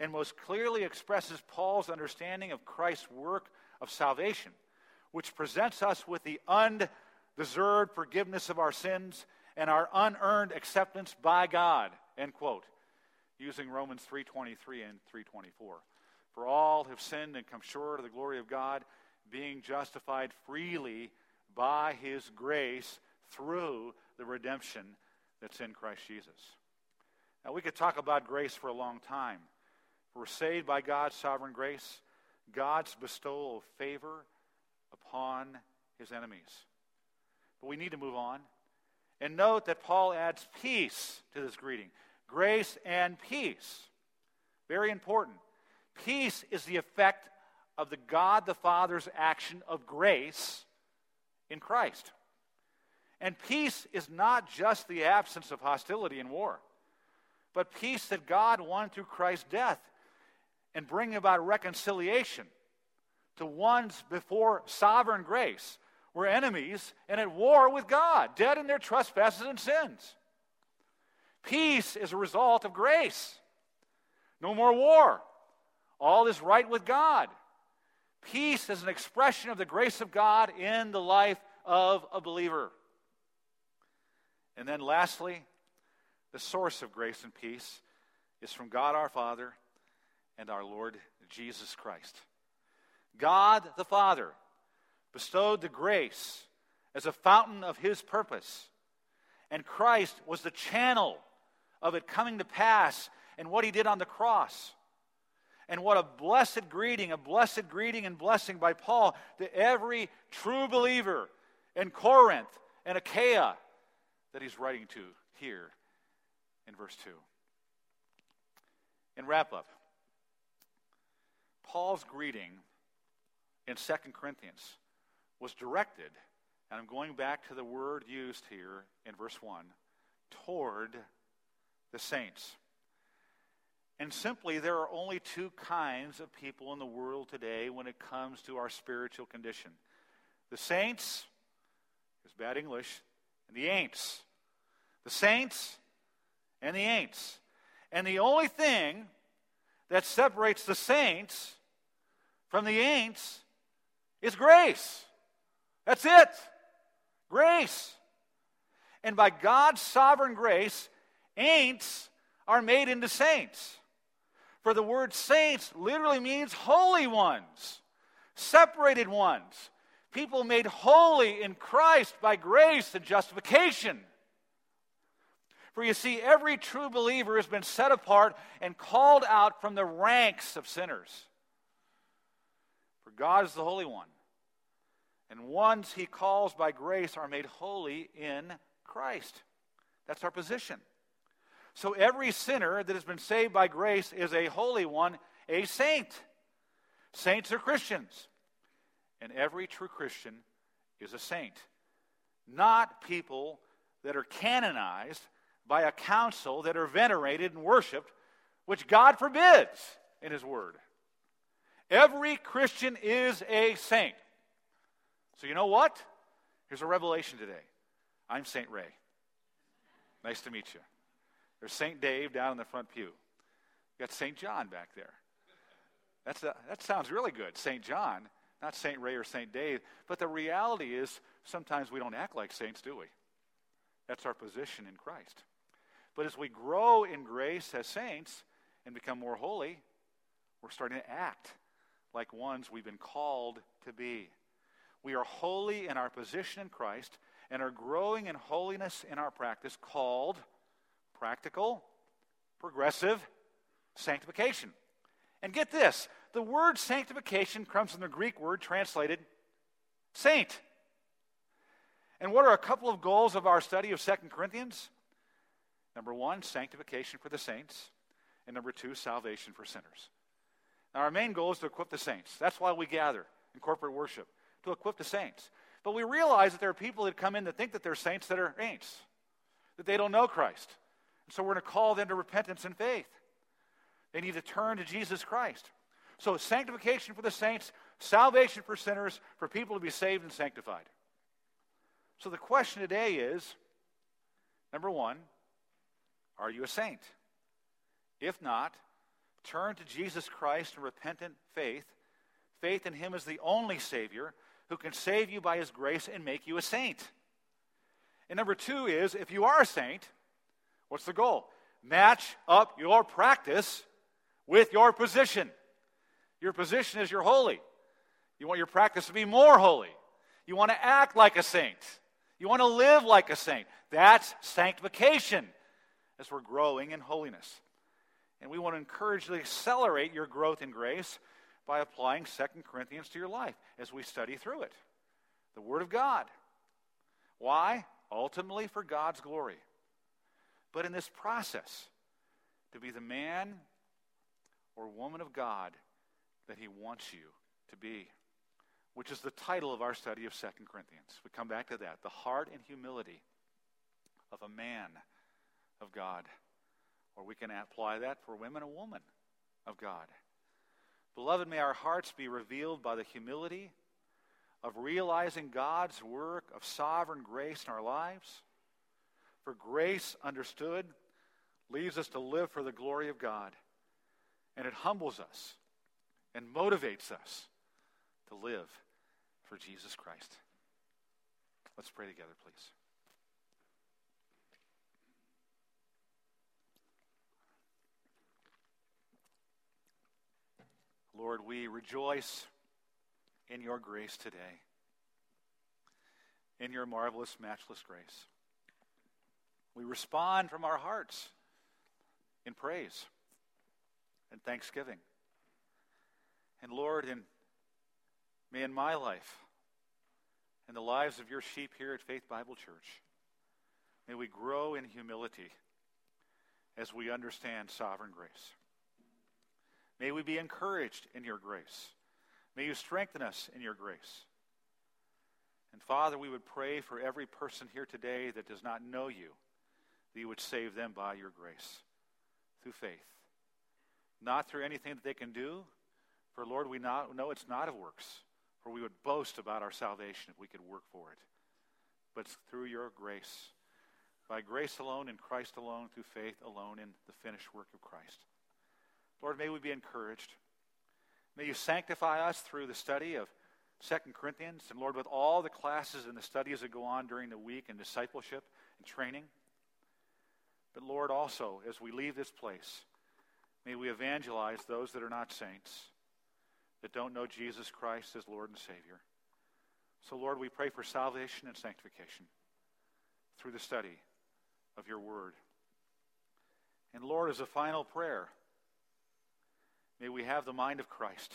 and most clearly expresses Paul's understanding of Christ's work of salvation, which presents us with the undeserved forgiveness of our sins and our unearned acceptance by God, end quote, using Romans 3:23 and 3:24. For all have sinned and come short of the glory of God, being justified freely by his grace through the redemption that's in Christ Jesus. Now, we could talk about grace for a long time. We're saved by God's sovereign grace, God's bestowal of favor upon his enemies. But we need to move on. And note that Paul adds peace to this greeting. Grace and peace. Very important. Peace is the effect of the God the Father's action of grace in Christ. And peace is not just the absence of hostility and war, but peace that God won through Christ's death and bringing about reconciliation to ones before sovereign grace were enemies and at war with God, dead in their trespasses and sins. Peace is a result of grace. No more war. All is right with God. Peace is an expression of the grace of God in the life of a believer. And then lastly, the source of grace and peace is from God our Father and our Lord Jesus Christ. God the Father bestowed the grace as a fountain of his purpose, and Christ was the channel of it coming to pass and what he did on the cross. And what a blessed greeting and blessing by Paul to every true believer in Corinth and Achaia that he's writing to here in verse 2. In wrap-up, Paul's greeting in 2 Corinthians was directed, and I'm going back to the word used here in verse 1, toward the saints. And simply, there are only two kinds of people in the world today when it comes to our spiritual condition. The saints, is bad English, and the ain'ts. The saints and the ain'ts. And the only thing that separates the saints from the ain'ts is grace. That's it. Grace. And by God's sovereign grace, ain'ts are made into saints. For the word saints literally means holy ones, separated ones, people made holy in Christ by grace and justification. For you see, every true believer has been set apart and called out from the ranks of sinners. For God is the Holy One, and ones he calls by grace are made holy in Christ. That's our position. So every sinner that has been saved by grace is a holy one, a saint. Saints are Christians. And every true Christian is a saint. Not people that are canonized by a council that are venerated and worshiped, which God forbids in his word. Every Christian is a saint. So you know what? Here's a revelation today. I'm St. Ray. Nice to meet you. There's St. Dave down in the front pew. You got St. John back there. That sounds really good, St. John, not St. Ray or St. Dave. But the reality is sometimes we don't act like saints, do we? That's our position in Christ. But as we grow in grace as saints and become more holy, we're starting to act like ones we've been called to be. We are holy in our position in Christ and are growing in holiness in our practice called practical, progressive sanctification. And get this, the word sanctification comes from the Greek word translated saint. And what are a couple of goals of our study of 2 Corinthians? Number 1, sanctification for the saints. And number 2, salvation for sinners. Now our main goal is to equip the saints. That's why we gather in corporate worship, to equip the saints. But we realize that there are people that come in that think that they're saints that are ain'ts, that they don't know Christ. So we're going to call them to repentance and faith. They need to turn to Jesus Christ. So sanctification for the saints, salvation for sinners, for people to be saved and sanctified. So the question today is, number 1, are you a saint? If not, Turn to Jesus Christ in repentant faith. Faith in him as the only Savior who can save you by his grace and make you a saint. And number 2 is, if you are a saint, what's the goal? Match up your practice with your position. Your position is you're holy. You want your practice to be more holy. You want to act like a saint. You want to live like a saint. That's sanctification as we're growing in holiness. And we want to encourage you to accelerate your growth in grace by applying 2 Corinthians to your life as we study through it. The Word of God. Why? Ultimately for God's glory. But in this process, to be the man or woman of God that he wants you to be, which is the title of our study of 2 Corinthians. We come back to that, the heart and humility of a man of God. Or we can apply that for women, a woman of God. Beloved, may our hearts be revealed by the humility of realizing God's work of sovereign grace in our lives. For grace understood leads us to live for the glory of God. And it humbles us and motivates us to live for Jesus Christ. Let's pray together, please. Lord, we rejoice in your grace today, in your marvelous, matchless grace. We respond from our hearts in praise and thanksgiving. And Lord, may in my life and the lives of your sheep here at Faith Bible Church, may we grow in humility as we understand sovereign grace. May we be encouraged in your grace. May you strengthen us in your grace. And Father, we would pray for every person here today that does not know you, that you would save them by your grace through faith. Not through anything that they can do, for Lord, we know it's not of works, for we would boast about our salvation if we could work for it. But through your grace, by grace alone, in Christ alone, through faith alone, in the finished work of Christ. Lord, may we be encouraged. May you sanctify us through the study of 2 Corinthians, and Lord, with all the classes and the studies that go on during the week and discipleship and training. But Lord, also, as we leave this place, may we evangelize those that are not saints, that don't know Jesus Christ as Lord and Savior. So Lord, we pray for salvation and sanctification through the study of your word. And Lord, as a final prayer, may we have the mind of Christ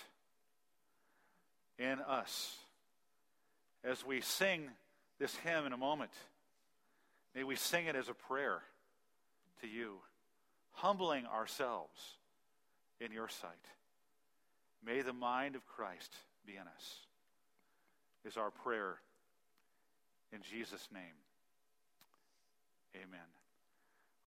in us. As we sing this hymn in a moment, may we sing it as a prayer to you, humbling ourselves in your sight. May the mind of Christ be in us, is our prayer in Jesus' name. Amen.